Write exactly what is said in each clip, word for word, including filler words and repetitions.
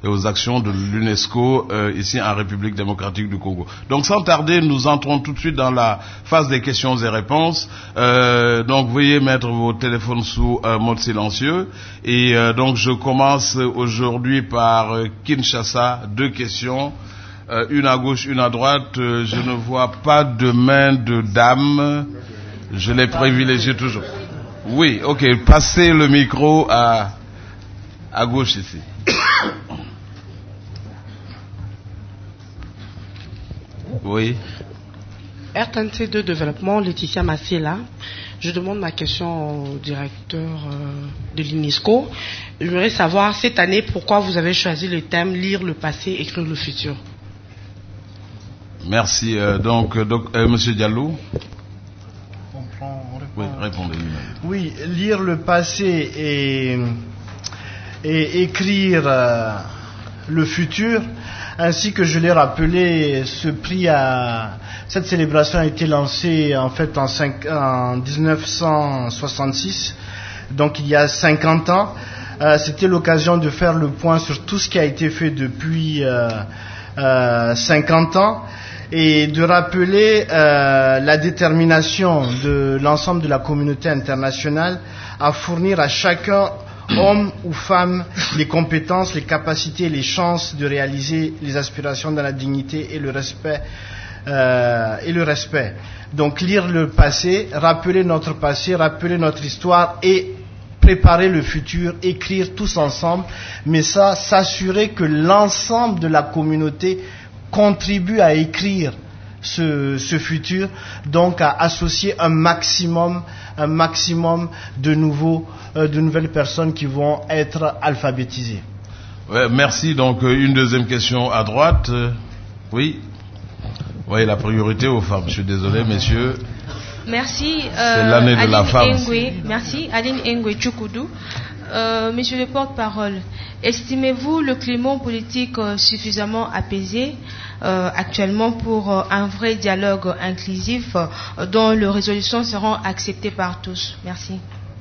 et aux actions de l'UNESCO euh, ici en République démocratique du Congo. Donc sans tarder, nous entrons tout de suite dans la phase des questions et réponses. Euh, donc veuillez mettre vos téléphones sous euh, mode silencieux. Et euh, donc je commence aujourd'hui par euh, Kinshasa, deux questions. Euh, une à gauche, une à droite. Euh, je ne vois pas de main de dame. Je les privilégie toujours. Oui, ok. Passez le micro à, à gauche ici. Oui. R T N C deux Développement, Laetitia Massela. Je demande ma question au directeur euh, de l'UNESCO. Je voudrais savoir, cette année, pourquoi vous avez choisi le thème « Lire le passé, écrire le futur ». Merci. Euh, donc, donc euh, Monsieur Diallo. On prend, on répond. Oui, répondez. Oui, lire le passé et, et écrire euh, le futur, ainsi que je l'ai rappelé, ce prix a, cette célébration a été lancée en fait en, cinq, en dix-neuf cent soixante-six, donc il y a cinquante ans. Euh, c'était l'occasion de faire le point sur tout ce qui a été fait depuis euh, euh, cinquante ans. Et de rappeler euh, la détermination de l'ensemble de la communauté internationale à fournir à chacun, homme ou femme, les compétences, les capacités, les chances de réaliser les aspirations dans la dignité et le respect. Euh, et le respect. Donc lire le passé, rappeler notre passé, rappeler notre histoire et préparer le futur, écrire tous ensemble, mais ça, s'assurer que l'ensemble de la communauté contribue à écrire ce, ce futur, donc à associer un maximum, un maximum de nouveaux, euh, de nouvelles personnes qui vont être alphabétisées. Ouais, merci. Donc euh, une deuxième question à droite. Euh, oui. Oui, la priorité aux femmes. Je suis désolé, messieurs. Merci. Euh, C'est l'année de Aline la femme. Engwe, merci. Aline Engwe Tchoukoudou. Euh, monsieur le porte-parole, estimez-vous le climat politique euh, suffisamment apaisé euh, actuellement pour euh, un vrai dialogue inclusif euh, dont les résolutions seront acceptées par tous? Merci.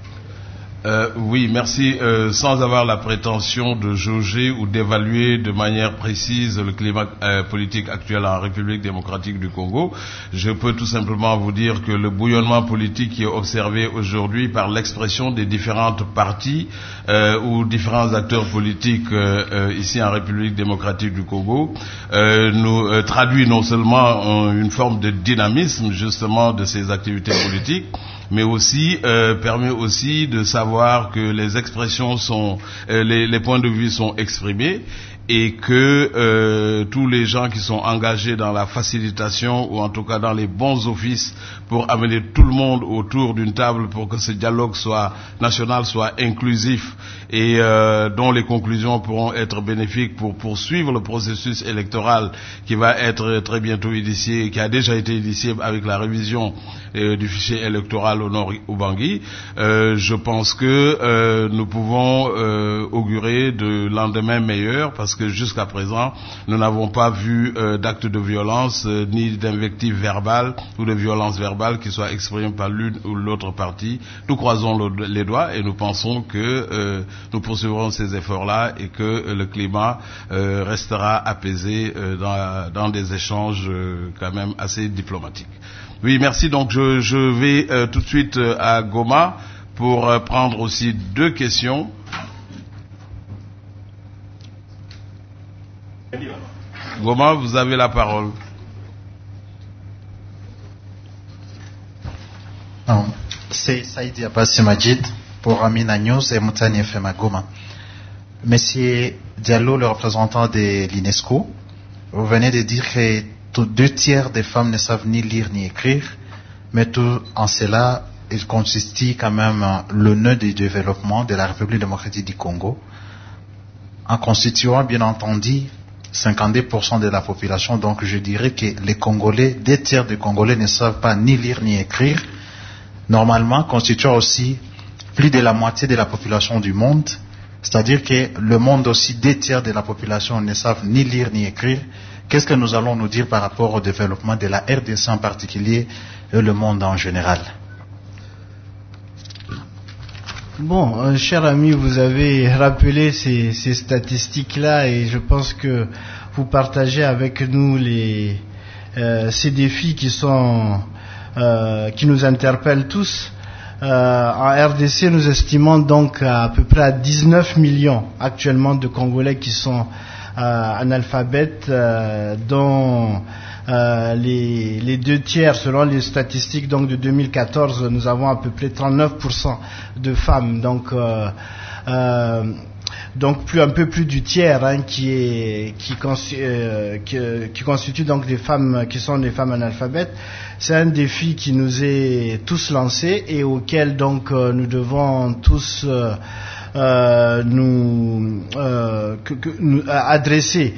Euh, oui, merci. Euh, sans avoir la prétention de jauger ou d'évaluer de manière précise le climat euh, politique actuel en République démocratique du Congo, je peux tout simplement vous dire que le bouillonnement politique qui est observé aujourd'hui par l'expression des différentes parties euh, ou différents acteurs politiques euh, euh, ici en République démocratique du Congo euh, nous euh, traduit non seulement euh, une forme de dynamisme justement de ces activités politiques, mais aussi euh, permet aussi de savoir que les expressions sont, euh, les, les points de vue sont exprimés et que euh, tous les gens qui sont engagés dans la facilitation ou en tout cas dans les bons offices pour amener tout le monde autour d'une table pour que ce dialogue soit national, soit inclusif et euh, dont les conclusions pourront être bénéfiques pour poursuivre le processus électoral qui va être très bientôt initié, qui a déjà été initié avec la révision euh, du fichier électoral au Nord Ubangi. Euh, je pense que euh, nous pouvons euh, augurer de lendemains meilleurs parce que jusqu'à présent, nous n'avons pas vu euh, d'actes de violence euh, ni d'invectives verbales ou de violences verbales qui soient exprimées par l'une ou l'autre partie. Nous croisons le, les doigts et nous pensons que euh, nous poursuivrons ces efforts-là et que euh, le climat euh, restera apaisé euh, dans, dans des échanges euh, quand même assez diplomatiques. Oui, merci. Donc je, je vais euh, tout de suite euh, à Goma pour euh, prendre aussi deux questions. Goma, vous avez la parole. Non, c'est Saïdi Abbassi Majid pour Amina News et Moutani F M à Goma. Monsieur Diallo, le représentant de l'UNESCO, vous venez de dire que tous deux tiers des femmes ne savent ni lire ni écrire, mais tout en cela, il constitue quand même le nœud du développement de la République démocratique du Congo, en constituant bien entendu cinquante-deux pour cent de la population. Donc je dirais que les Congolais, deux tiers des Congolais ne savent pas ni lire ni écrire, normalement constituant aussi plus de la moitié de la population du monde. C'est-à-dire que le monde aussi, deux tiers de la population ne savent ni lire ni écrire. Qu'est-ce que nous allons nous dire par rapport au développement de la R D C en particulier et le monde en général? Bon, euh, cher ami, vous avez rappelé ces, ces statistiques-là et je pense que vous partagez avec nous les, euh, ces défis qui sont, euh, qui nous interpellent tous. Euh, en R D C, nous estimons donc à, à peu près à dix-neuf millions actuellement de Congolais qui sont euh, analphabètes, euh, dont euh, les, les deux tiers, selon les statistiques donc de deux mille quatorze, nous avons à peu près trente-neuf pour cent de femmes. Donc, euh, euh, donc plus un peu plus du tiers hein, qui est qui, consti, euh, qui, qui constitue donc des femmes qui sont des femmes analphabètes. C'est un défi qui nous est tous lancé et auquel donc euh, nous devons tous euh, euh, nous, euh, que, que, nous adresser.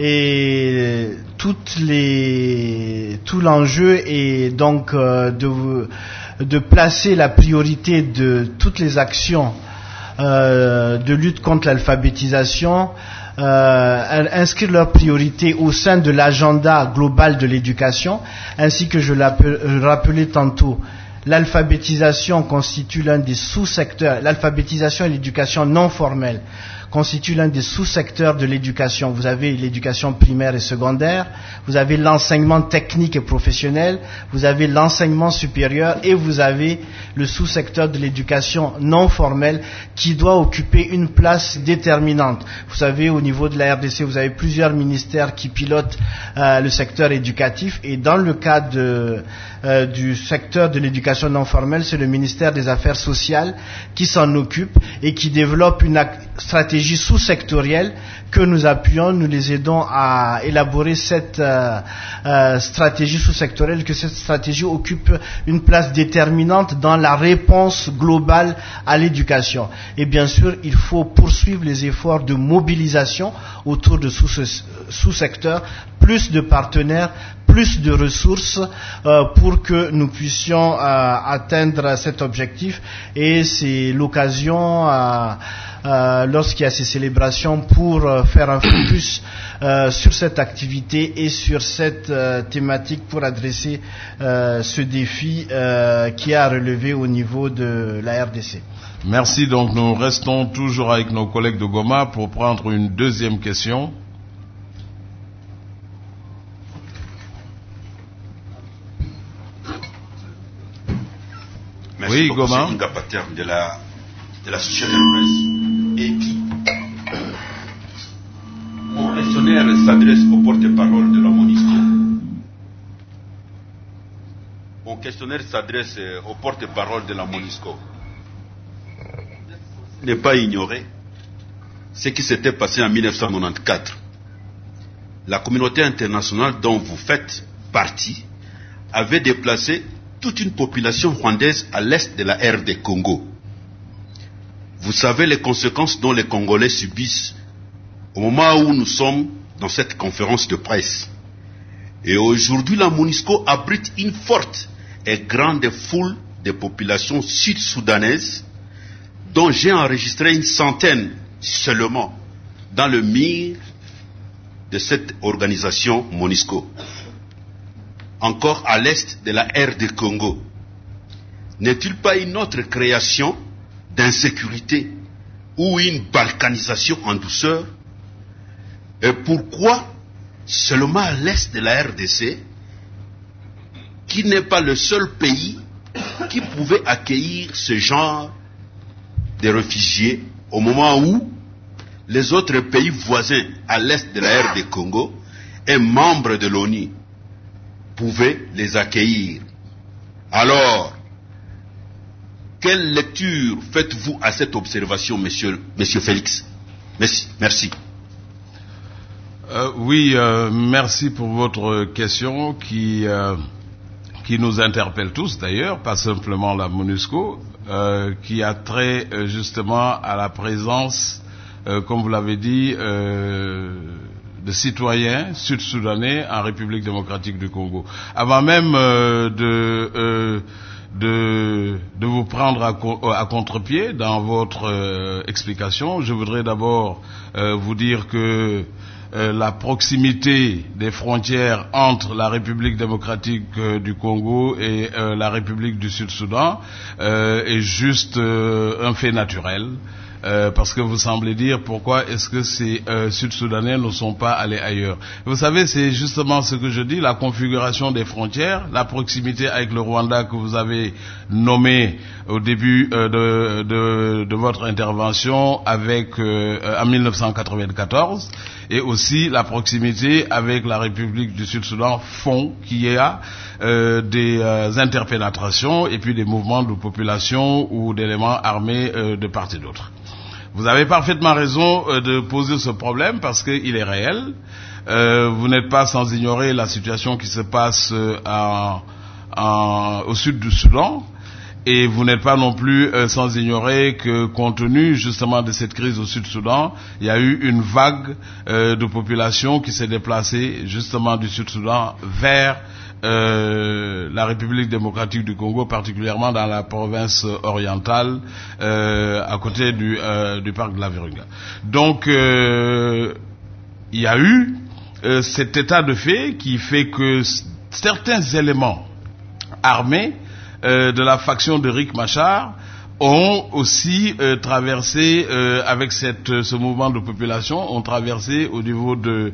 Et toutes les tout l'enjeu est donc euh, de de placer la priorité de toutes les actions Euh, de lutte contre l'alphabétisation, euh, inscrire leurs priorités au sein de l'agenda global de l'éducation, ainsi que je l'ai rappelé tantôt. L'alphabétisation constitue l'un des sous-secteurs, l'alphabétisation et l'éducation non formelle constitue l'un des sous-secteurs de l'éducation. Vous avez l'éducation primaire et secondaire, vous avez l'enseignement technique et professionnel, vous avez l'enseignement supérieur et vous avez le sous-secteur de l'éducation non formelle qui doit occuper une place déterminante. Vous savez, au niveau de la R D C, vous avez plusieurs ministères qui pilotent euh, le secteur éducatif et dans le cas de, euh, du secteur de l'éducation non formelle, c'est le ministère des Affaires sociales qui s'en occupe et qui développe une stratégie sous-sectorielle que nous appuyons, nous les aidons à élaborer cette euh, euh, stratégie sous-sectorielle, que cette stratégie occupe une place déterminante dans la réponse globale à l'éducation. Et bien sûr, il faut poursuivre les efforts de mobilisation autour de sous- sous-secteurs, plus de partenaires, plus de ressources euh, pour que nous puissions euh, atteindre cet objectif. Et c'est l'occasion, euh, euh, lorsqu'il y a ces célébrations, pour euh, faire un focus euh, sur cette activité et sur cette euh, thématique pour adresser euh, ce défi euh, qui est à relever au niveau de la R D C. Merci. Donc nous restons toujours avec nos collègues de Goma pour prendre une deuxième question. Merci oui, beaucoup, Goma. c'est Inga Pater de la, de la société de presse. Et qui, mon questionnaire s'adresse au porte-parole de la MONUSCO. Mon questionnaire s'adresse au porte-parole de la MONUSCO. Ne pas ignorer ce qui s'était passé en mille neuf cent quatre-vingt-quatorze. La communauté internationale dont vous faites partie avait déplacé toute une population rwandaise à l'est de la R D Congo. Vous savez les conséquences dont les Congolais subissent au moment où nous sommes dans cette conférence de presse. Et aujourd'hui, la MONUSCO abrite une forte et grande foule de populations sud-soudanaises dont j'ai enregistré une centaine seulement dans le mire de cette organisation MONUSCO. Encore à l'est de la R D Congo. N'est-il pas une autre création d'insécurité ou une balkanisation en douceur? Et pourquoi seulement à l'est de la R D C, qui n'est pas le seul pays qui pouvait accueillir ce genre de réfugiés au moment où les autres pays voisins à l'est de la R D Congo et membres de l'ONU pouvaient les accueillir? Alors, quelle lecture faites-vous à cette observation, monsieur, monsieur Félix? Merci. Merci. Euh, oui, euh, merci pour votre question qui, euh, qui nous interpelle tous d'ailleurs, pas simplement la MONUSCO, euh, qui a trait euh, justement à la présence, euh, comme vous l'avez dit, euh, de citoyens sud-soudanais en République démocratique du Congo. Avant même euh, de, euh, de, de vous prendre à, à contre-pied dans votre euh, explication. Je voudrais d'abord euh, vous dire que euh, la proximité des frontières entre la République démocratique euh, du Congo et euh, la République du Sud-Soudan euh, est juste euh, un fait naturel. Euh, parce que vous semblez dire pourquoi est-ce que ces euh, Sud-Soudanais ne sont pas allés ailleurs. Vous savez, c'est justement ce que je dis, la configuration des frontières, la proximité avec le Rwanda que vous avez nommé au début euh, de, de, de votre intervention avec euh, en mille neuf cent quatre-vingt-quatorze, et aussi la proximité avec la République du Sud-Soudan font qu'il y a euh, des euh, interpénétrations et puis des mouvements de population ou d'éléments armés euh, de part et d'autre. Vous avez parfaitement raison euh, de poser ce problème parce qu'il est réel. Euh, vous n'êtes pas sans ignorer la situation qui se passe euh, en, en, au sud du Soudan. Et vous n'êtes pas non plus euh, sans ignorer que, compte tenu justement de cette crise au Sud-Soudan, il y a eu une vague euh, de population qui s'est déplacée justement du Sud-Soudan vers Euh, la République démocratique du Congo, particulièrement dans la province orientale, euh, à côté du, euh, du parc de la Virunga. Donc, euh, il y a eu euh, cet état de fait qui fait que certains éléments armés euh, de la faction de Riek Machar ont aussi euh, traversé, euh, avec cette, ce mouvement de population, ont traversé au niveau de,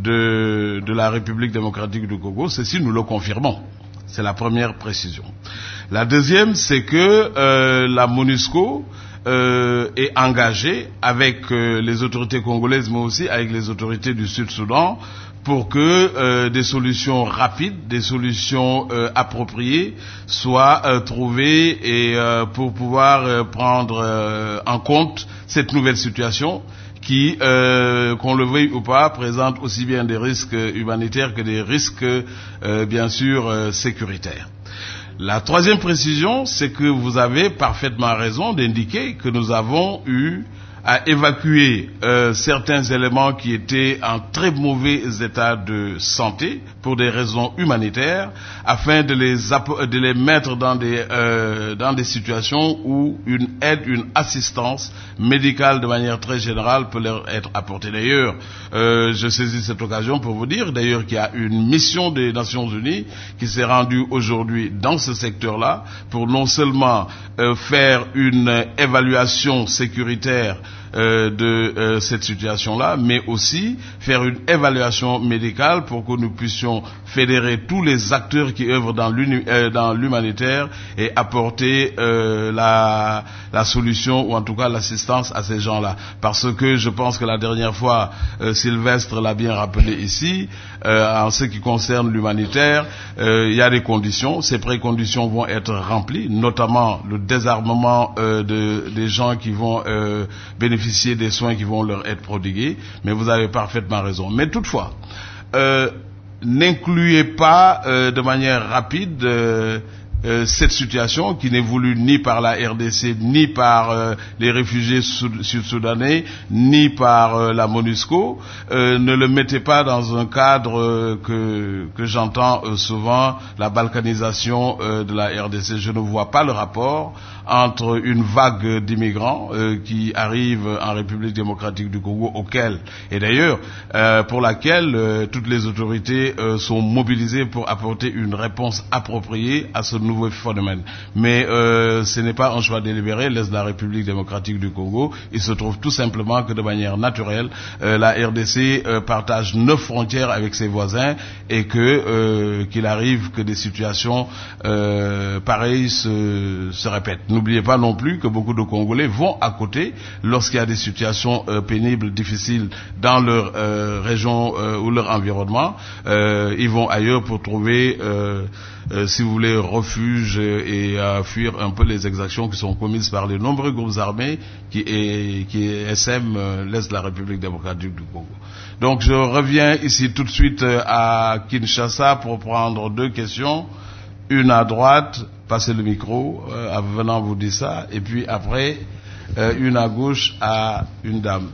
de, de la République démocratique du Congo. Ceci, nous le confirmons. C'est la première précision. La deuxième, c'est que euh, la MONUSCO euh, est engagée avec euh, les autorités congolaises, mais aussi avec les autorités du Sud-Soudan, pour que euh, des solutions rapides, des solutions euh, appropriées soient euh, trouvées et euh, pour pouvoir euh, prendre euh, en compte cette nouvelle situation qui, euh, qu'on le veuille ou pas, présente aussi bien des risques humanitaires que des risques, euh, bien sûr, euh, sécuritaires. La troisième précision, c'est que vous avez parfaitement raison d'indiquer que nous avons eu à évacuer euh, certains éléments qui étaient en très mauvais état de santé pour des raisons humanitaires, afin de les, de les mettre dans des, euh, dans des situations où une aide, une assistance médicale de manière très générale peut leur être apportée. D'ailleurs, euh, je saisis cette occasion pour vous dire d'ailleurs qu'il y a une mission des Nations Unies qui s'est rendue aujourd'hui dans ce secteur-là pour non seulement euh, faire une évaluation sécuritaire Euh, de euh, cette situation-là, mais aussi faire une évaluation médicale pour que nous puissions fédérer tous les acteurs qui œuvrent dans, euh, dans l'humanitaire et apporter euh, la, la solution ou en tout cas l'assistance à ces gens-là. Parce que je pense que la dernière fois, euh, Sylvestre l'a bien rappelé ici, euh, en ce qui concerne l'humanitaire, euh, il y a des conditions, ces préconditions vont être remplies, notamment le désarmement euh, de, des gens qui vont euh, bénéficier des soins qui vont leur être prodigués, mais vous avez parfaitement raison. Mais toutefois, euh, n'incluez pas euh, de manière rapide euh, euh, cette situation qui n'est voulue ni par la R D C, ni par euh, les réfugiés sud-soudanais, ni par euh, la MONUSCO. Euh, ne le mettez pas dans un cadre euh, que, que j'entends euh, souvent, la balkanisation euh, de la R D C. Je ne vois pas le rapport entre une vague d'immigrants euh, qui arrivent en République démocratique du Congo, auquel, et d'ailleurs, euh, pour laquelle euh, toutes les autorités euh, sont mobilisées pour apporter une réponse appropriée à ce nouveau phénomène. Mais euh, ce n'est pas un choix délibéré, l'Est de la République démocratique du Congo. Il se trouve tout simplement que de manière naturelle, euh, la R D C euh, partage neuf frontières avec ses voisins et que euh, qu'il arrive que des situations euh, pareilles se, se répètent. N'oubliez pas non plus que beaucoup de Congolais vont à côté lorsqu'il y a des situations euh, pénibles, difficiles dans leur euh, région euh, ou leur environnement. Euh, ils vont ailleurs pour trouver, euh, euh, si vous voulez, refuge et euh, fuir un peu les exactions qui sont commises par les nombreux groupes armés qui, est, qui essaiment euh, l'Est de la République démocratique du Congo. Donc je reviens ici tout de suite euh, à Kinshasa pour prendre deux questions. Une à droite, passez le micro, euh, venant vous dire ça, et puis après, euh, une à gauche à une dame.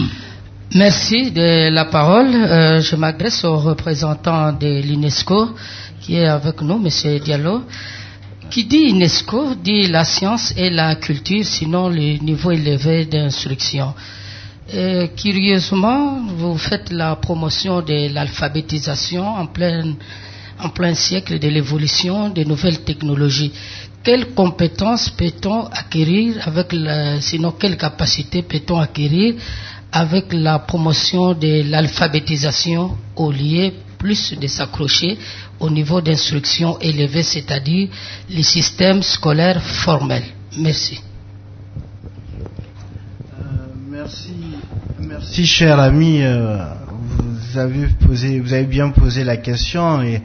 Merci de la parole. Euh, je m'adresse au représentant de l'UNESCO qui est avec nous, M. Diallo. qui dit UNESCO dit la science et la culture, sinon le niveau élevé d'instruction. Euh, curieusement, vous faites la promotion de l'alphabétisation en plein, en plein siècle de l'évolution des nouvelles technologies. Quelles compétences peut-on acquérir avec la, sinon quelles capacités peut-on acquérir avec la promotion de l'alphabétisation au lieu plus de s'accrocher au niveau d'instruction élevé, c'est-à-dire les systèmes scolaires formels? Merci. Euh, merci, merci, cher ami. Euh, vous avez posé, vous avez bien posé la question, et,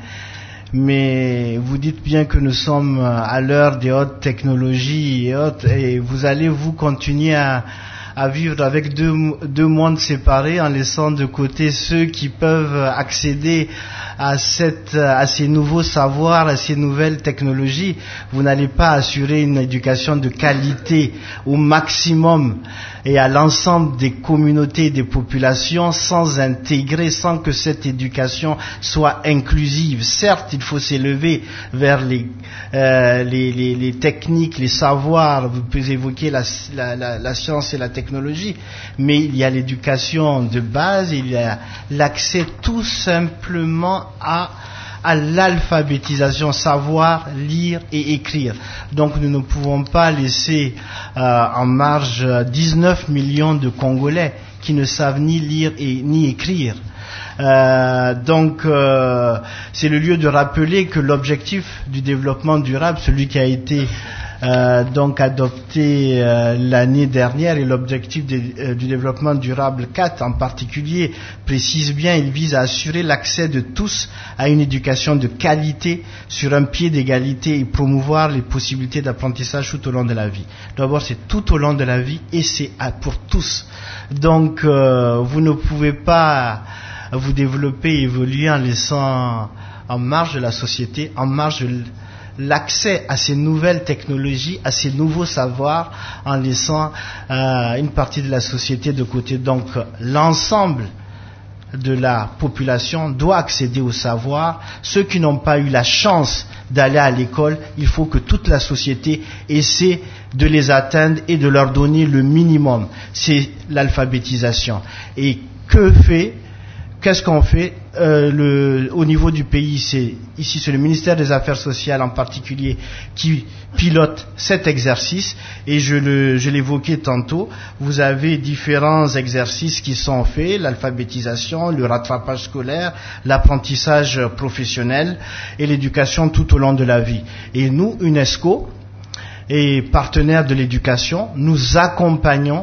mais vous dites bien que nous sommes à l'heure des hautes technologies et autres, et vous allez vous continuer à à vivre avec deux, deux mondes séparés en laissant de côté ceux qui peuvent accéder à, cette, à ces nouveaux savoirs, à ces nouvelles technologies. Vous n'allez pas assurer une éducation de qualité au maximum et à l'ensemble des communautés et des populations sans intégrer, sans que cette éducation soit inclusive. Certes, il faut s'élever vers les, euh, les, les, les techniques, les savoirs. Vous pouvez évoquer la, la, la, la science et la technologie, mais il y a l'éducation de base, il y a l'accès tout simplement à à l'alphabétisation, savoir lire et écrire. Donc nous ne pouvons pas laisser euh, en marge dix-neuf millions de Congolais qui ne savent ni lire et, ni écrire. Euh, donc euh, c'est le lieu de rappeler que l'objectif du développement durable, celui qui a été euh, donc adopté euh, l'année dernière, et l'objectif de, euh, du développement durable quatre en particulier précise bien, il vise à assurer l'accès de tous à une éducation de qualité sur un pied d'égalité et promouvoir les possibilités d'apprentissage tout au long de la vie. D'abord, c'est tout au long de la vie et c'est pour tous. Donc euh, vous ne pouvez pas vous développer et évoluer en laissant en marge de la société, en marge de l'accès à ces nouvelles technologies, à ces nouveaux savoirs, en laissant euh, une partie de la société de côté. Donc l'ensemble de la population doit accéder au savoir. Ceux qui n'ont pas eu la chance d'aller à l'école, il faut que toute la société essaie de les atteindre et de leur donner le minimum. C'est l'alphabétisation. Et que fait Qu'est-ce qu'on fait euh, le, au niveau du pays? C'est, ici, c'est le ministère des Affaires sociales en particulier qui pilote cet exercice, et je, le, je l'évoquais tantôt. Vous avez différents exercices qui sont faits: l'alphabétisation, le rattrapage scolaire, l'apprentissage professionnel et l'éducation tout au long de la vie. Et nous, UNESCO, et partenaires de l'éducation, nous accompagnons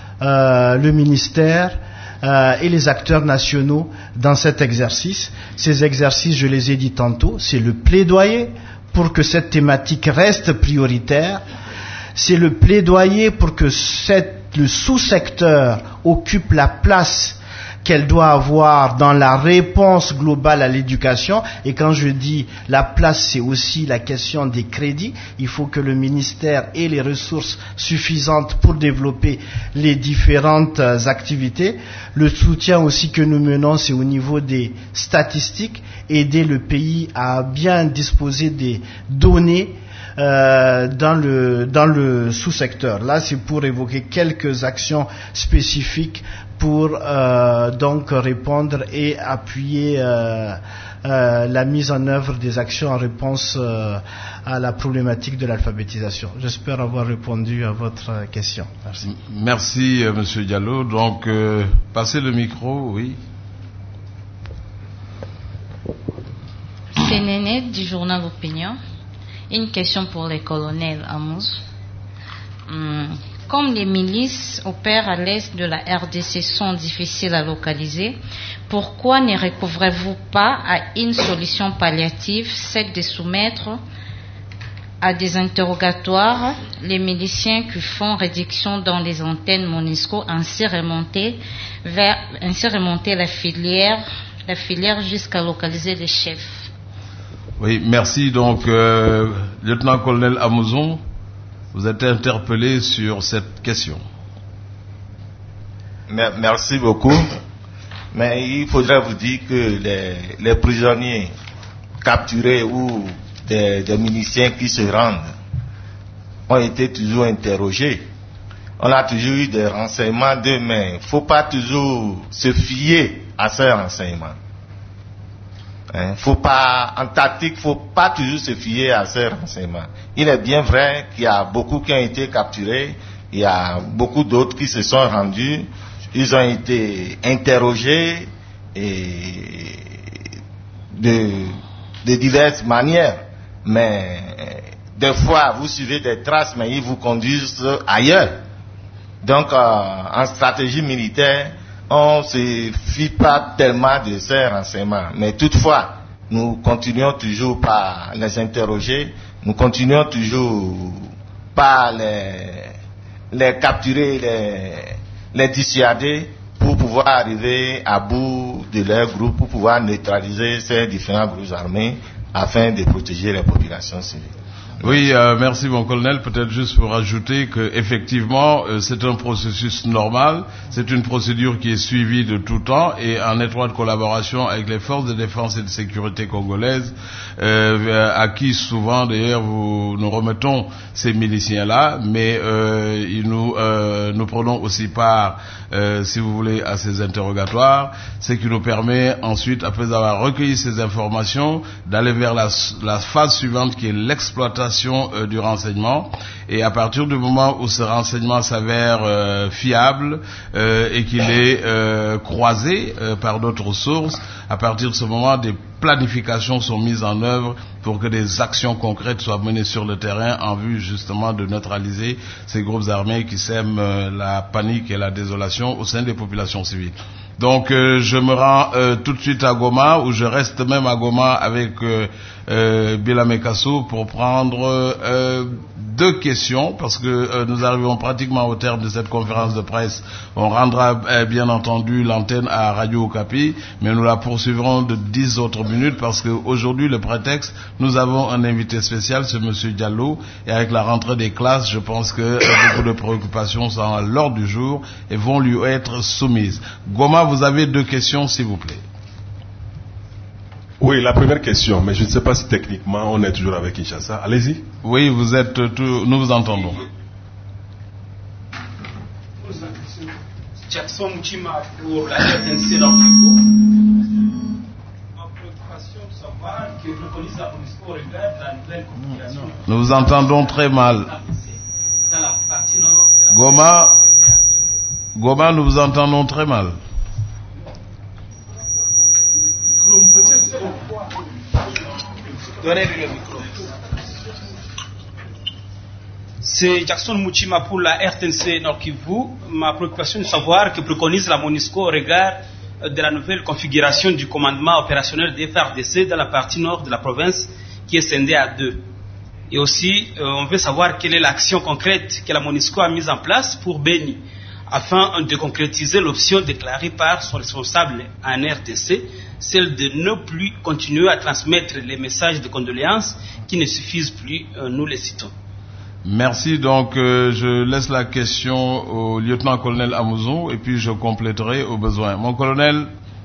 euh, le ministère Euh, et les acteurs nationaux dans cet exercice. Ces exercices, je les ai dit tantôt, c'est le plaidoyer pour que cette thématique reste prioritaire, c'est le plaidoyer pour que cette, le sous-secteur occupe la place qu'elle doit avoir dans la réponse globale à l'éducation. Et quand je dis la place, c'est aussi la question des crédits. Il faut que le ministère ait les ressources suffisantes pour développer les différentes activités. Le soutien aussi que nous menons, c'est au niveau des statistiques, aider le pays à bien disposer des données Euh, dans le dans le sous-secteur. Là, c'est pour évoquer quelques actions spécifiques pour euh, donc répondre et appuyer euh, euh, la mise en œuvre des actions en réponse euh, à la problématique de l'alphabétisation. J'espère avoir répondu à votre question. Merci. Merci, euh, Monsieur Diallo. Donc, euh, passez le micro, oui. C'est Néné du journal Opinion. Une question pour le colonel Amos. Hum, comme les milices opèrent à l'est de la R D C sont difficiles à localiser, pourquoi ne recouvrez-vous pas à une solution palliative, celle de soumettre à des interrogatoires les miliciens qui font réduction dans les antennes MONUSCO, ainsi remonter, vers, ainsi remonter la filière, la filière jusqu'à localiser les chefs? Oui, merci. Donc, euh, lieutenant-colonel Amozon, vous êtes interpellé sur cette question. Merci beaucoup. Mais il faudrait vous dire que les, les prisonniers capturés ou des, des miliciens qui se rendent ont été toujours interrogés. On a toujours eu des renseignements d'eux, mais il ne faut pas toujours se fier à ces renseignements. Hein, faut pas, en tactique, il ne faut pas toujours se fier à ces renseignements. Il est bien vrai qu'il y a beaucoup qui ont été capturés, il y a beaucoup d'autres qui se sont rendus, ils ont été interrogés et de, de diverses manières. Mais des fois, vous suivez des traces, mais ils vous conduisent ailleurs. Donc, euh, en stratégie militaire, on ne se fie pas tellement de ces renseignements. Mais toutefois, nous continuons toujours par les interroger, nous continuons toujours par les, les capturer, les, les dissuader pour pouvoir arriver à bout de leur groupe, pour pouvoir neutraliser ces différents groupes armés afin de protéger les populations civiles. Oui, euh, merci mon colonel. Peut-être juste pour ajouter que effectivement, euh, c'est un processus normal, c'est une procédure qui est suivie de tout temps et en étroite collaboration avec les forces de défense et de sécurité congolaises, euh, à qui souvent d'ailleurs vous, nous remettons ces miliciens-là, mais euh, nous, euh, nous prenons aussi part, euh, si vous voulez, à ces interrogatoires, ce qui nous permet ensuite, après avoir recueilli ces informations, d'aller vers la, la phase suivante qui est l'exploitation du renseignement, et à partir du moment où ce renseignement s'avère euh, fiable euh, et qu'il est euh, croisé euh, par d'autres sources, à partir de ce moment des planifications sont mises en œuvre pour que des actions concrètes soient menées sur le terrain en vue justement de neutraliser ces groupes armés qui sèment euh, la panique et la désolation au sein des populations civiles. Donc euh, je me rends euh, tout de suite à Goma, où je reste même à Goma avec euh, euh, Bilame Kassou pour prendre euh, deux questions, parce que euh, nous arrivons pratiquement au terme de cette conférence de presse. On rendra euh, bien entendu l'antenne à Radio Okapi, mais nous la poursuivrons de dix autres minutes, parce qu'aujourd'hui, le prétexte, nous avons un invité spécial, c'est Monsieur Diallo, et avec la rentrée des classes, je pense que euh, beaucoup de préoccupations sont à l'ordre du jour et vont lui être soumises. Goma, vous avez deux questions, s'il vous plaît. Oui, la première question, mais je ne sais pas si techniquement on est toujours avec Kinshasa. Allez-y. Oui, vous êtes tout, nous vous entendons. Jackson Mouchima pour la R T N C dans le Kivu. Ma préoccupation de savoir que je connais la MONUSCO regarde la nouvelle configuration. Nous vous entendons très mal. Dans la partie nord de la Goma, Goma, nous vous entendons très mal. Donnez-lui le micro. C'est Jackson Mouchima pour la R T N C Nord Kivu. Ma préoccupation est de savoir que préconise la MONUSCO au regard de la nouvelle configuration du commandement opérationnel des F A R D C dans la partie nord de la province qui est scindée à deux. Et aussi, euh, on veut savoir quelle est l'action concrète que la MONUSCO a mise en place pour Beni, afin de concrétiser l'option déclarée par son responsable en R T C, celle de ne plus continuer à transmettre les messages de condoléances qui ne suffisent plus, euh, nous les citons. Merci. Donc, euh, je laisse la question au lieutenant-colonel Amouzou et puis je compléterai au besoin. Mon colonel.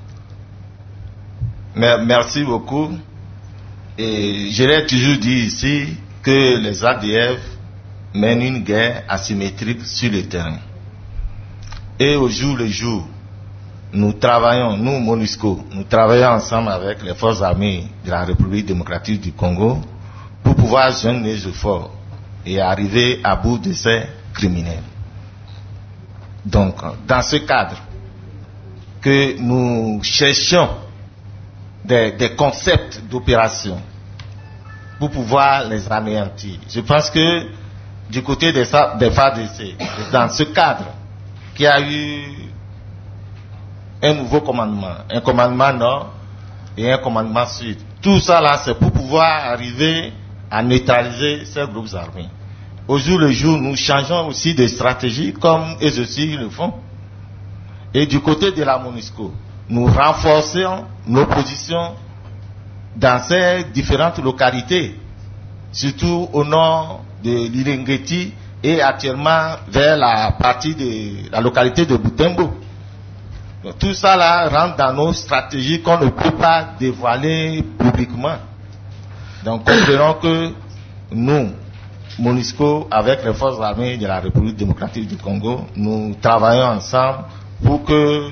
Merci beaucoup. Et je l'ai toujours dit ici que les A D F mènent une guerre asymétrique sur le terrain. Et au jour le jour, nous travaillons, nous, MONUSCO, nous travaillons ensemble avec les forces armées de la République démocratique du Congo pour pouvoir joindre les efforts et arriver à bout de ces criminels. Donc, dans ce cadre, que nous cherchions des, des concepts d'opération pour pouvoir les anéantir. Je pense que du côté des, des F A R D C, dans ce cadre, qu'il y a eu un nouveau commandement, un commandement nord et un commandement sud. Tout ça là, c'est pour pouvoir arriver à neutraliser ces groupes armés. Au jour le jour, nous changeons aussi de stratégie comme eux aussi le font. Et du côté de la MONUSCO, nous renforçons nos positions dans ces différentes localités, surtout au nord de l'Irengeti et actuellement vers la partie de la localité de Butembo. Donc, tout ça là rentre dans nos stratégies qu'on ne peut pas dévoiler publiquement. Donc comprenons que nous, MONUSCO, avec les forces armées de la République démocratique du Congo, nous travaillons ensemble pour que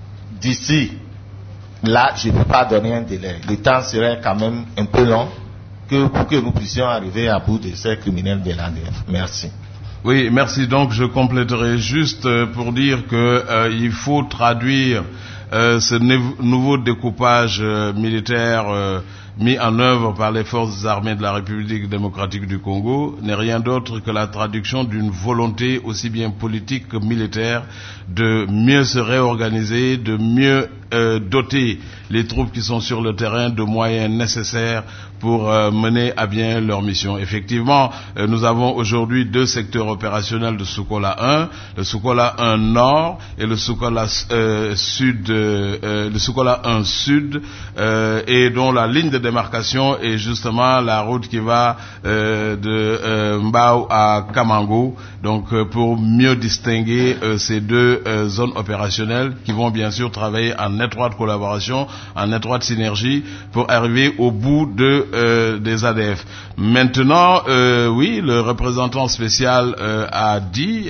d'ici là, je ne peux pas donner un délai. Le temps serait quand même un peu long que pour que nous puissions arriver à bout de ces criminels de l'A D F. Merci. Oui, merci. Donc je compléterai juste pour dire que euh, il faut traduire euh, ce nouveau découpage euh, militaire euh, mis en œuvre par les forces armées de la République démocratique du Congo n'est rien d'autre que la traduction d'une volonté aussi bien politique que militaire de mieux se réorganiser, de mieux euh, doter les troupes qui sont sur le terrain de moyens nécessaires pour euh, mener à bien leur mission. Effectivement, euh, nous avons aujourd'hui deux secteurs opérationnels de Sokola un, le Sokola un Nord et le Sokola euh, Sud, euh, le Sokola un Sud, euh, et dont la ligne de démarcation est justement la route qui va euh, de euh, Mbao à Kamango, donc euh, pour mieux distinguer euh, ces deux euh, zones opérationnelles qui vont bien sûr travailler en étroite collaboration, en étroite synergie pour arriver au bout de euh, des A D F. Maintenant, euh, oui, le représentant spécial euh, a dit,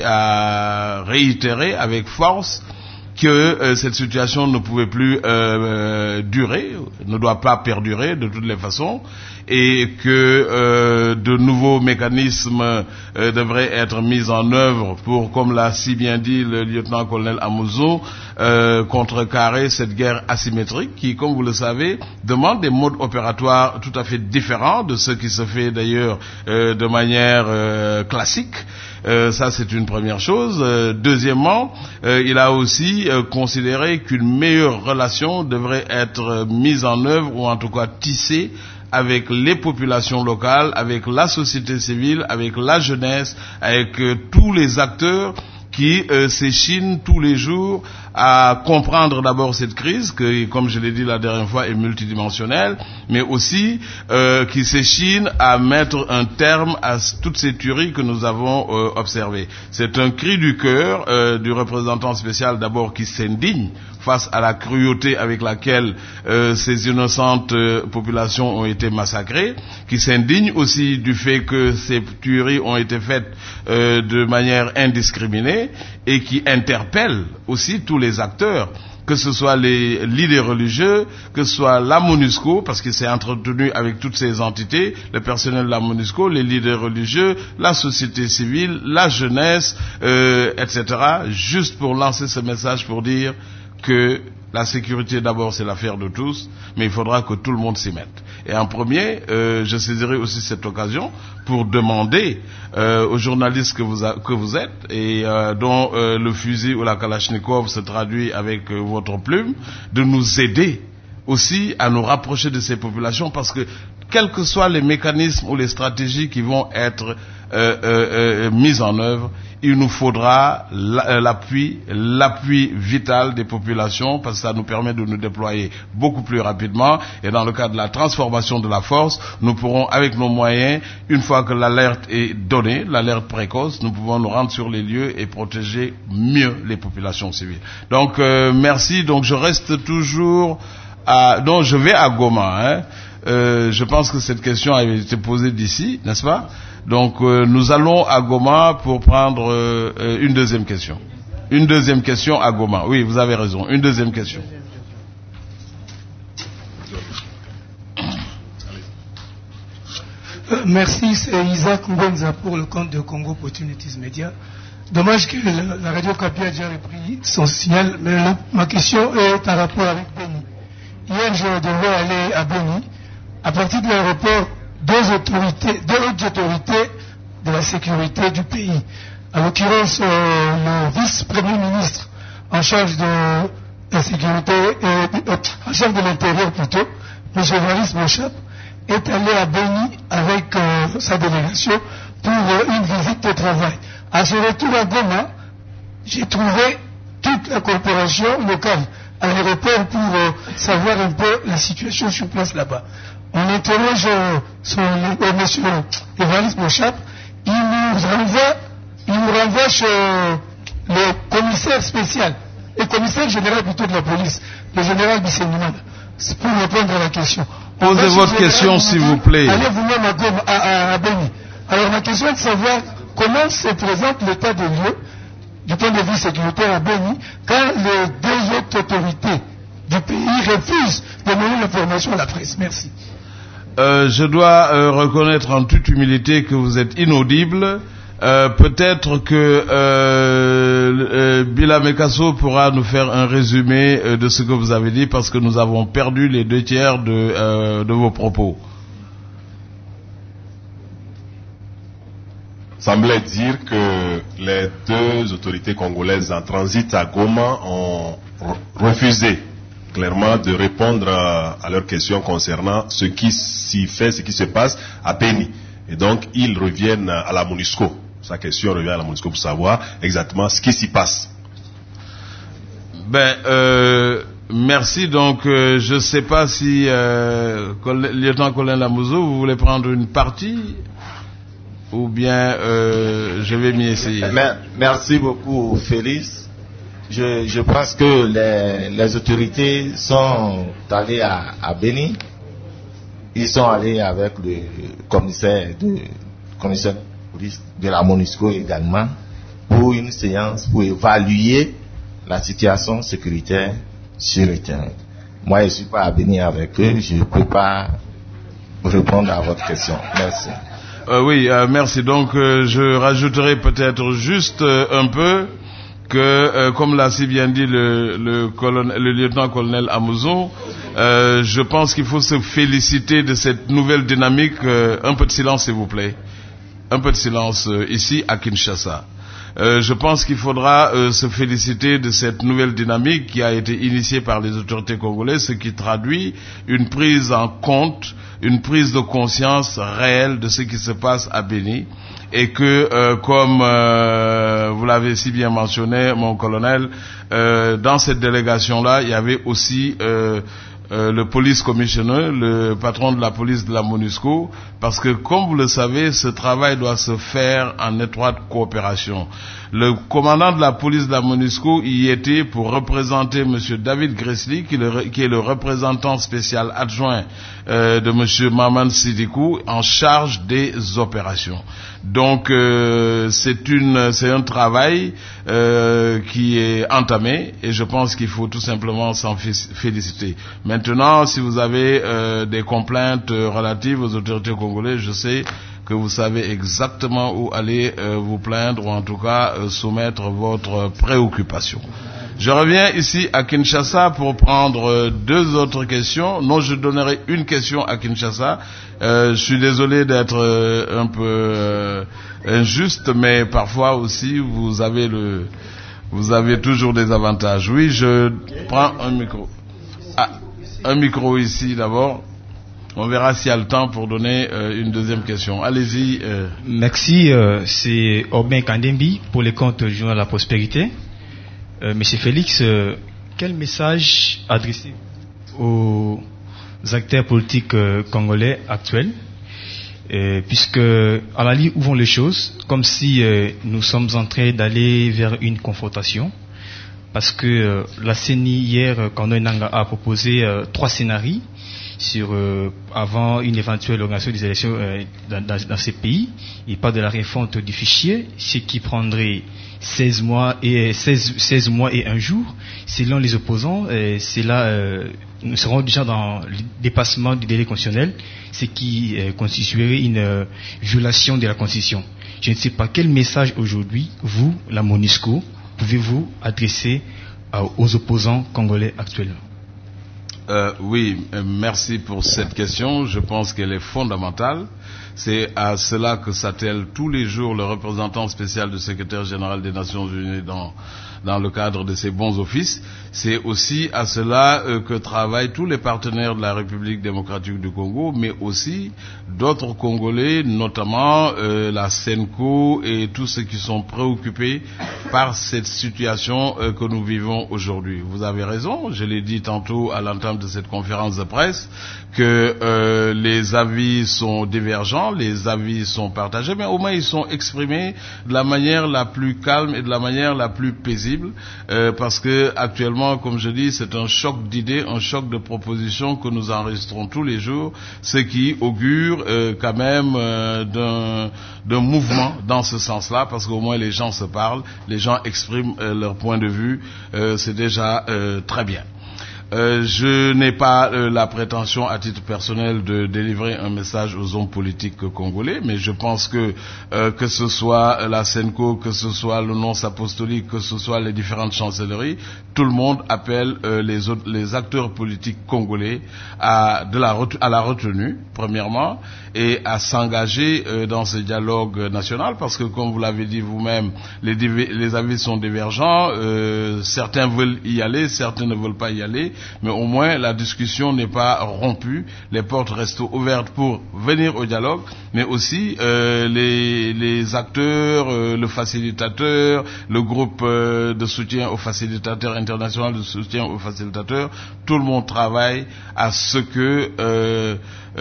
a réitéré avec force que euh, cette situation ne pouvait plus euh, euh, durer, ne doit pas perdurer de toutes les façons, et que euh, de nouveaux mécanismes euh, devraient être mis en œuvre pour, comme l'a si bien dit le lieutenant-colonel Amouzo, euh, contrecarrer cette guerre asymétrique qui, comme vous le savez, demande des modes opératoires tout à fait différents de ce qui se fait d'ailleurs euh, de manière euh, classique. Euh, ça, c'est une première chose. Euh, deuxièmement, euh, il a aussi euh, considéré qu'une meilleure relation devrait être euh, mise en œuvre, ou en tout cas tissée, avec les populations locales, avec la société civile, avec la jeunesse, avec euh, tous les acteurs qui euh, s'échinent tous les jours à comprendre d'abord cette crise, que, comme je l'ai dit la dernière fois, est multidimensionnelle, mais aussi euh, qui s'échinent à mettre un terme à toutes ces tueries que nous avons euh, observées. C'est un cri du cœur euh, du représentant spécial d'abord qui s'indigne face à la cruauté avec laquelle euh, ces innocentes euh, populations ont été massacrées, qui s'indigne aussi du fait que ces tueries ont été faites euh, de manière indiscriminée, et qui interpelle aussi tous les acteurs, que ce soit les leaders religieux, que ce soit la MONUSCO, parce qu'il s'est entretenu avec toutes ces entités, le personnel de la MONUSCO, les leaders religieux, la société civile, la jeunesse, euh, et cetera, juste pour lancer ce message pour dire que la sécurité d'abord c'est l'affaire de tous, mais il faudra que tout le monde s'y mette. Et en premier, euh, je saisirai aussi cette occasion pour demander euh, aux journalistes que vous, a, que vous êtes, et euh, dont euh, le fusil ou la Kalachnikov se traduit avec euh, votre plume, de nous aider aussi à nous rapprocher de ces populations, parce que quels que soient les mécanismes ou les stratégies qui vont être euh, euh, euh, mises en œuvre, il nous faudra l'appui, l'appui vital des populations, parce que ça nous permet de nous déployer beaucoup plus rapidement, et dans le cadre de la transformation de la force, nous pourrons, avec nos moyens, une fois que l'alerte est donnée, l'alerte précoce, nous pouvons nous rendre sur les lieux et protéger mieux les populations civiles. Donc, euh, merci. Donc, je reste toujours à... Donc, je vais à Goma, hein. Euh, je pense que cette question avait été posée d'ici, n'est-ce pas? Donc euh, nous allons à Goma pour prendre euh, une deuxième question. Une deuxième question à Goma. Oui, vous avez raison. Une deuxième question. Euh, merci, c'est Isaac Mbenza pour le compte de Congo Opportunities Media. Dommage que la, la radio Kapi a déjà repris son signal, mais la, ma question est en rapport avec Beni. Hier, je devais aller à Beni. À partir de l'aéroport, deux autorités, deux autres autorités de la sécurité du pays, en l'occurrence euh, le vice-premier ministre en charge de la sécurité, euh, euh, en charge de l'intérieur plutôt, M. Evariste Bochap, est allé à Beni avec euh, sa délégation pour euh, une visite de travail. À ce retour à Goma, j'ai trouvé toute la corporation locale à l'aéroport pour euh, savoir un peu la situation sur place là-bas. On interroge euh, son, euh, monsieur Evariste Bochap, il nous renvoie, il nous renvoie chez euh, le commissaire spécial, le commissaire général plutôt de la police, le général Bissénimana, pour répondre à la question. Posez votre question, s'il vous plaît. Allez vous-même à, Goma, à, à, à Beni. Alors ma question est de savoir comment se présente l'état de lieu du point de vue sécuritaire à Beni quand les deux autres autorités du pays refusent de donner l'information à la presse. Merci. Euh, je dois euh, reconnaître en toute humilité que vous êtes inaudible. Euh, peut-être que euh, euh, Bila Mekasso pourra nous faire un résumé euh, de ce que vous avez dit parce que nous avons perdu les deux tiers de, euh, de vos propos. Semblait dire que les deux autorités congolaises en transit à Goma ont refusé clairement de répondre à, à leurs questions concernant ce qui s'y fait, ce qui se passe à Beni. Et donc, ils reviennent à la MONUSCO. Sa question revient à la MONUSCO pour savoir exactement ce qui s'y passe. Ben, euh, merci. Donc, euh, je ne sais pas si, euh, lieutenant-colonel Lamouzo, vous voulez prendre une partie ou bien euh, je vais m'y essayer. Merci beaucoup, Félix. Je, je pense que les, les autorités sont allées à, à Beni. Ils sont allés avec le commissaire de, commissaire de police de la MONUSCO également pour une séance pour évaluer la situation sécuritaire sur le terrain. Moi, je ne suis pas à Beni avec eux, je ne peux pas répondre à votre question. Merci. Euh, oui, euh, merci. Donc, euh, je rajouterai peut-être juste euh, un peu que, euh, comme l'a si bien dit le, le, colonel, le lieutenant-colonel Amouzo, euh, je pense qu'il faut se féliciter de cette nouvelle dynamique. Euh, un peu de silence, s'il vous plaît. Un peu de silence euh, ici à Kinshasa. Euh, je pense qu'il faudra euh, se féliciter de cette nouvelle dynamique qui a été initiée par les autorités congolaises, ce qui traduit une prise en compte, une prise de conscience réelle de ce qui se passe à Beni. Et que, euh, comme euh, vous l'avez si bien mentionné, mon colonel, euh, dans cette délégation-là, il y avait aussi euh, euh, le police commissioner, le patron de la police de la MONUSCO, parce que, comme vous le savez, ce travail doit se faire en étroite coopération. Le commandant de la police de la MONUSCO y était pour représenter M. David Gressly, qui, le, qui est le représentant spécial adjoint euh, de M. Maman Sidikou, en charge des opérations. Donc euh, c'est une, c'est un travail euh, qui est entamé et je pense qu'il faut tout simplement s'en féliciter. Maintenant, si vous avez euh, des complaintes relatives aux autorités congolaises, je sais que vous savez exactement où aller euh, vous plaindre ou en tout cas euh, soumettre votre préoccupation. Je reviens ici à Kinshasa pour prendre euh, deux autres questions. Non, je donnerai une question à Kinshasa. Euh, je suis désolé d'être euh, un peu euh, injuste, mais parfois aussi vous avez le, vous avez toujours des avantages. Oui, je prends un micro. Ah, un micro ici d'abord. On verra s'il y a le temps pour donner euh, une deuxième question. Allez-y. Euh. Merci. Euh, c'est Aubin Kandembi pour les comptes du journal La Prospérité. Euh, Monsieur Félix, euh, quel message adresser aux acteurs politiques euh, congolais actuels, euh, puisque à la ligne où vont les choses, comme si euh, nous sommes en train d'aller vers une confrontation, parce que euh, la C E N I hier, Corneille Nangaa a proposé euh, trois scénarios sur euh, avant une éventuelle organisation des élections euh, dans, dans, dans ces pays. Il parle de la refonte du fichier, ce qui prendrait seize mois et seize, seize mois et un jour. Selon les opposants, euh, c'est là euh, nous serons déjà dans le dépassement du délai constitutionnel, ce qui euh, constituerait une euh, violation de la Constitution. Je ne sais pas quel message aujourd'hui, vous, la MONUSCO, pouvez-vous adresser euh, aux opposants congolais actuellement. Euh, oui, merci pour cette question. Je pense qu'elle est fondamentale. C'est à cela que s'attelle tous les jours le représentant spécial du secrétaire général des Nations Unies dans, dans le cadre de ses bons offices. C'est aussi à cela euh, que travaillent tous les partenaires de la République démocratique du Congo, mais aussi d'autres Congolais, notamment euh, la SENCO et tous ceux qui sont préoccupés par cette situation euh, que nous vivons aujourd'hui. Vous avez raison, je l'ai dit tantôt à l'entame de cette conférence de presse, que euh, les avis sont divergents, les avis sont partagés, mais au moins ils sont exprimés de la manière la plus calme et de la manière la plus paisible. possible, euh, parce que actuellement, comme je dis, c'est un choc d'idées, un choc de propositions que nous enregistrons tous les jours, ce qui augure euh, quand même euh, d'un, d'un mouvement dans ce sens-là, parce qu'au moins les gens se parlent, les gens expriment euh, leur point de vue, euh, c'est déjà euh, très bien. Euh, je n'ai pas euh, la prétention à titre personnel de délivrer un message aux hommes politiques congolais, mais je pense que euh, que ce soit la Senco, que ce soit le nonce apostolique, que ce soit les différentes chancelleries, tout le monde appelle euh, les, autres, les acteurs politiques congolais à, de la, à la retenue, premièrement, et à s'engager euh, dans ce dialogue national, parce que comme vous l'avez dit vous-même, les, les avis sont divergents, euh, certains veulent y aller, certains ne veulent pas y aller, mais au moins la discussion n'est pas rompue, les portes restent ouvertes pour venir au dialogue, mais aussi euh, les, les acteurs, euh, le facilitateur, le groupe euh, de soutien aux facilitateurs international de soutien aux facilitateurs, tout le monde travaille à ce que euh,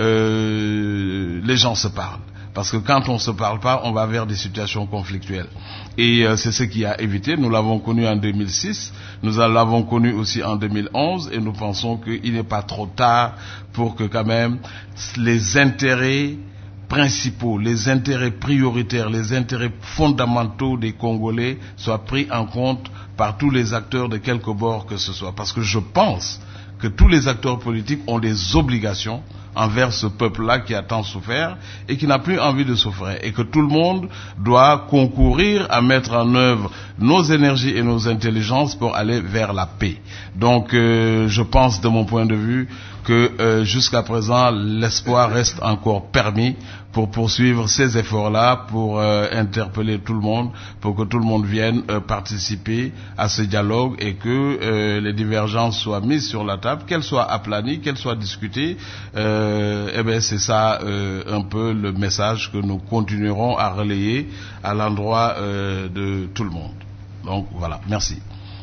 euh, les gens se parlent. Parce que quand on ne se parle pas, on va vers des situations conflictuelles. Et euh, c'est ce qui a évité. Nous l'avons connu en deux mille six, nous l'avons connu aussi en deux mille onze, et nous pensons qu'il n'est pas trop tard pour que quand même les intérêts principaux, les intérêts prioritaires, les intérêts fondamentaux des Congolais soient pris en compte par tous les acteurs de quelque bord que ce soit. Parce que je pense que tous les acteurs politiques ont des obligations envers ce peuple-là qui a tant souffert et qui n'a plus envie de souffrir, et que tout le monde doit concourir à mettre en œuvre nos énergies et nos intelligences pour aller vers la paix. Donc euh, je pense de mon point de vue que euh, jusqu'à présent l'espoir reste encore permis pour poursuivre ces efforts-là, pour euh, interpeller tout le monde, pour que tout le monde vienne euh, participer à ce dialogue et que euh, les divergences soient mises sur la table, qu'elles soient aplanies, qu'elles soient discutées. Euh, eh bien c'est ça euh, un peu le message que nous continuerons à relayer à l'endroit euh, de tout le monde. Donc voilà, merci.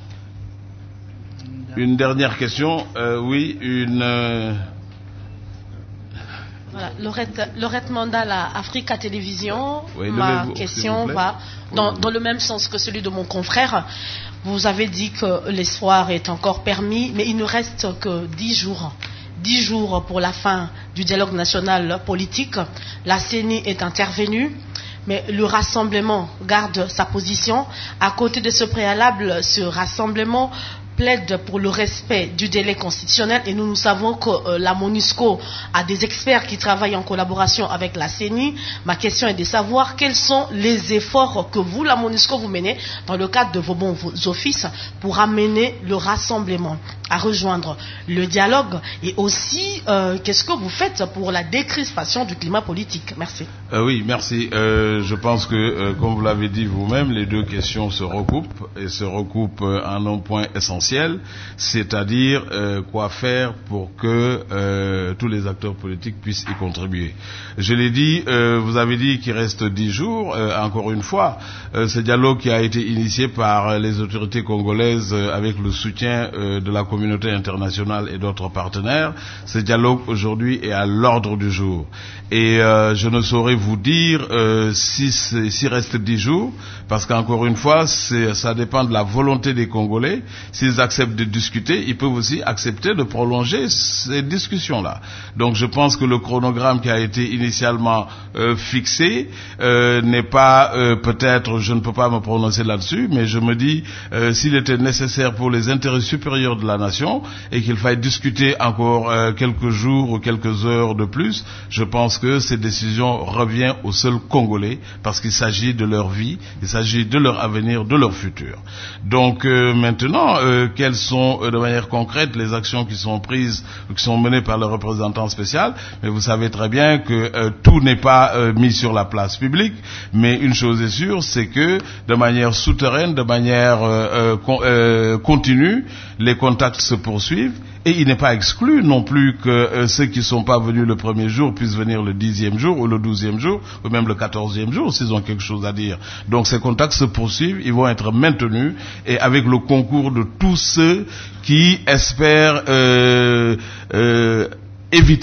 Une dernière question, euh, oui, une... Euh... Voilà, Laurette, Laurette Mandal à Africa Télévision. Oui, ma question va dans, dans le même sens que celui de mon confrère. Vous avez dit que l'espoir est encore permis, mais il ne reste que dix jours. Dix jours pour la fin du dialogue national politique. La C E N I est intervenue, mais le rassemblement garde sa position. À côté de ce préalable, ce rassemblement plaide pour le respect du délai constitutionnel, et nous, nous savons que euh, la MONUSCO a des experts qui travaillent en collaboration avec la C E N I. Ma question est de savoir quels sont les efforts que vous, la MONUSCO, vous menez dans le cadre de vos bons offices pour amener le rassemblement à rejoindre le dialogue, et aussi euh, qu'est-ce que vous faites pour la décrispation du climat politique. Merci. Euh, oui, merci. Euh, je pense que, euh, comme vous l'avez dit vous-même, les deux questions se recoupent et se recoupent euh, en un point essentiel, c'est-à-dire euh, quoi faire pour que euh, tous les acteurs politiques puissent y contribuer. Je l'ai dit, euh, vous avez dit qu'il reste dix jours. Euh, encore une fois, euh, ce dialogue qui a été initié par les autorités congolaises euh, avec le soutien euh, de la communauté internationale et d'autres partenaires, ce dialogue aujourd'hui est à l'ordre du jour. Et euh, je ne saurais vous dire euh, si s'il reste dix jours, parce qu'encore une fois, c'est, ça dépend de la volonté des Congolais. S'ils acceptent de discuter, ils peuvent aussi accepter de prolonger ces discussions-là. Donc je pense que le chronogramme qui a été initialement euh, fixé euh, n'est pas euh, peut-être, je ne peux pas me prononcer là-dessus, mais je me dis euh, s'il était nécessaire pour les intérêts supérieurs de la nation et qu'il faille discuter encore euh, quelques jours ou quelques heures de plus, je pense que cette décision revient aux seuls Congolais, parce qu'il s'agit de leur vie, il s'agit de leur avenir, de leur futur. Donc euh, maintenant, euh, quelles sont euh, de manière concrète les actions qui sont prises, qui sont menées par le représentant spécial? Mais vous savez très bien que euh, tout n'est pas euh, mis sur la place publique, mais une chose est sûre, c'est que de manière souterraine, de manière euh, euh, con, euh, continue, les contacts se poursuivent. Et il n'est pas exclu non plus que euh, ceux qui ne sont pas venus le premier jour puissent venir le dixième jour ou le douzième jour ou même le quatorzième jour s'ils ont quelque chose à dire. Donc ces contacts se poursuivent, ils vont être maintenus, et avec le concours de tous ceux qui espèrent euh, euh, éviter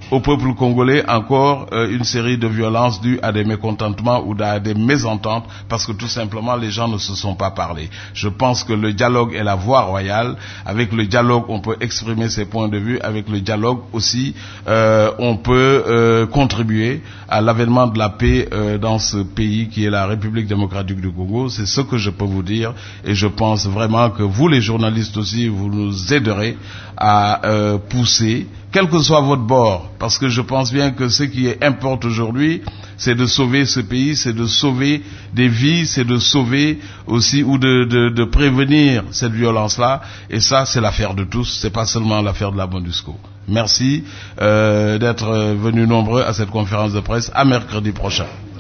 au peuple congolais encore euh, une série de violences dues à des mécontentements ou à des mésententes, parce que tout simplement les gens ne se sont pas parlé. Je pense que le dialogue est la voie royale. Avec le dialogue, on peut exprimer ses points de vue. Avec le dialogue aussi, euh, on peut euh, contribuer à l'avènement de la paix euh, dans ce pays qui est la République démocratique du Congo. C'est ce que je peux vous dire, et je pense vraiment que vous, les journalistes aussi, vous nous aiderez à euh, pousser, quel que soit votre bord, parce que je pense bien que ce qui importe aujourd'hui, c'est de sauver ce pays, c'est de sauver des vies, c'est de sauver aussi ou de, de, de prévenir cette violence-là, et ça c'est l'affaire de tous, c'est pas seulement l'affaire de la MONUSCO. Merci euh, d'être venus nombreux à cette conférence de presse. À mercredi prochain.